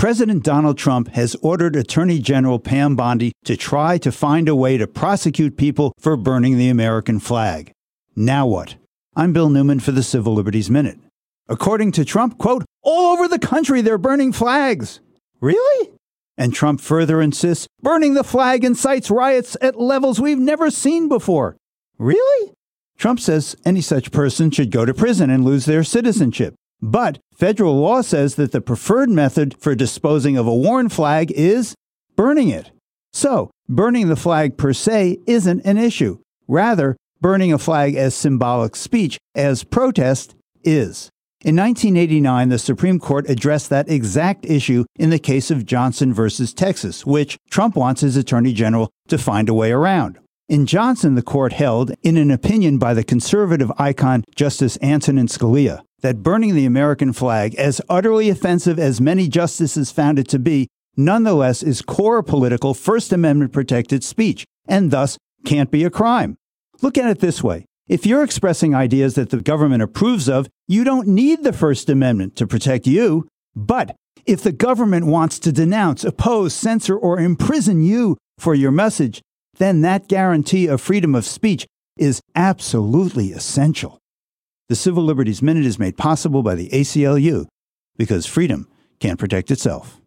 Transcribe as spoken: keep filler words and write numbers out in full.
President Donald Trump has ordered Attorney General Pam Bondi to try to find a way to prosecute people for burning the American flag. Now what? I'm Bill Newman for the Civil Liberties Minute. According to Trump, quote, all over the country they're burning flags. Really? And Trump further insists, burning the flag incites riots at levels we've never seen before. Really? Trump says any such person should go to prison and lose their citizenship. But federal law says that the preferred method for disposing of a worn flag is burning it. So, burning the flag per se isn't an issue. Rather, burning a flag as symbolic speech, as protest, is. In nineteen eighty-nine, the Supreme Court addressed that exact issue in the case of Johnson versus Texas, which Trump wants his Attorney General to find a way around. In Johnson, the court held, in an opinion by the conservative icon Justice Antonin Scalia, that burning the American flag, as utterly offensive as many justices found it to be, nonetheless is core political First Amendment protected speech, and thus can't be a crime. Look at it this way. If you're expressing ideas that the government approves of, you don't need the First Amendment to protect you. But if the government wants to denounce, oppose, censor, or imprison you for your message, then that guarantee of freedom of speech is absolutely essential. The Civil Liberties Minute is made possible by the A C L U, because freedom can't protect itself.